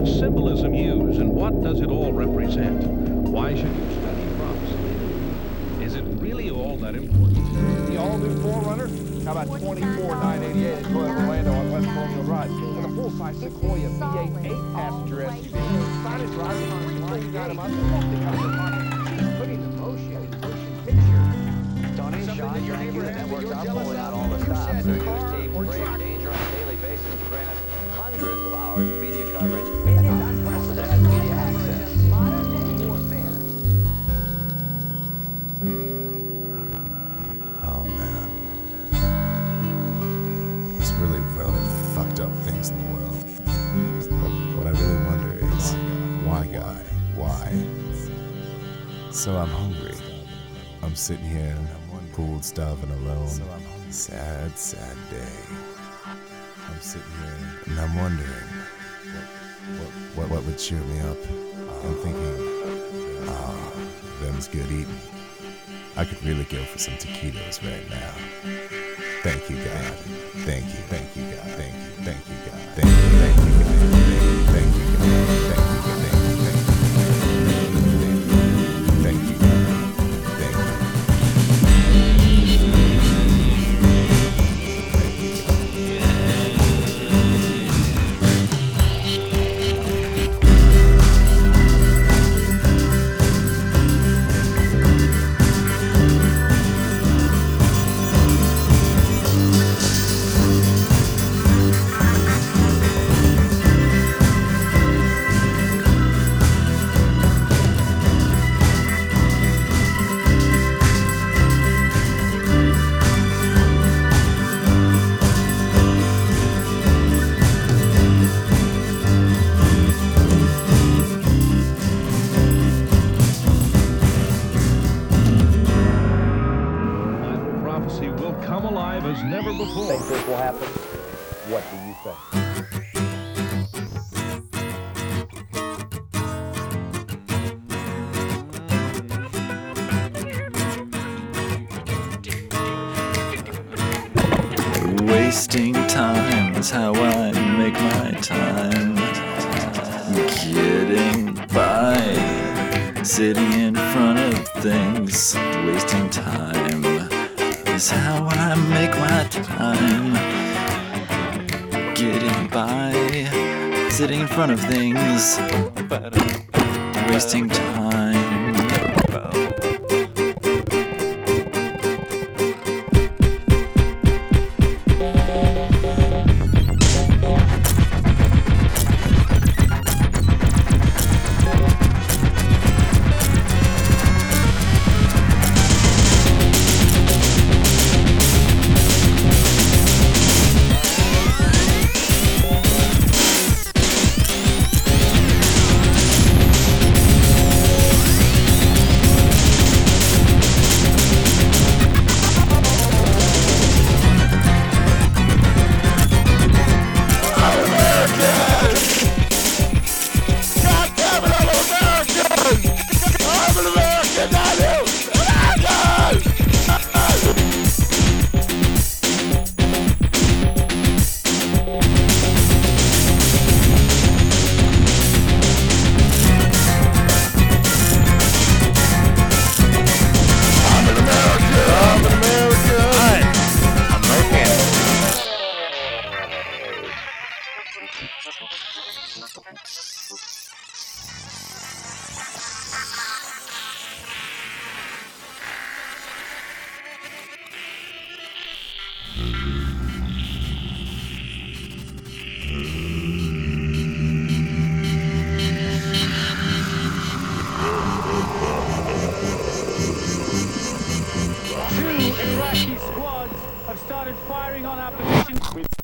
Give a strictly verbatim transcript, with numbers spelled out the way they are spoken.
is symbolism used, and what does it all represent? Why should you study prophecy? Is it really all that important? The all-new four runner? How about twenty-four nine eighty-eight at Toyota Orlando on West Colonial Drive? And a full-size Sequoia V eight eight-passenger S U V. Started driving on line, you got him up, walking up the money. Putting in motion, in motion picture. Tony, Sean, thank you. The network's up, pulling out all the stops. Their news team brave danger on a daily basis to grant us hundreds of hours of media coverage and unprecedented media access. Modern-day warfare. Oh man, there's really really fucked up things in the world. What, what I really wonder is, why guy, why? So I'm hungry. I'm sitting here, cold, starving alone. Sad, sad day. I'm sitting here and I'm wondering, what, what, what would cheer me up? I'm thinking, ah, them's good eating. I could really go for some taquitos right now. Thank you, God. Thank you, thank you, God. Thank you, thank you, God. Thank you, thank you, God. Thank you, God. Thank you, God. Thank you, thank you, thank you. Thank you, God. Thank you. Prophecy will come alive as never before. Think this will happen? What do you think? Wasting time is how I make my time. Getting by, sitting in front of things. Wasting time is how I make my time. Getting by, sitting in front of things. Wasting time. Iraqi squads have started firing on our positions with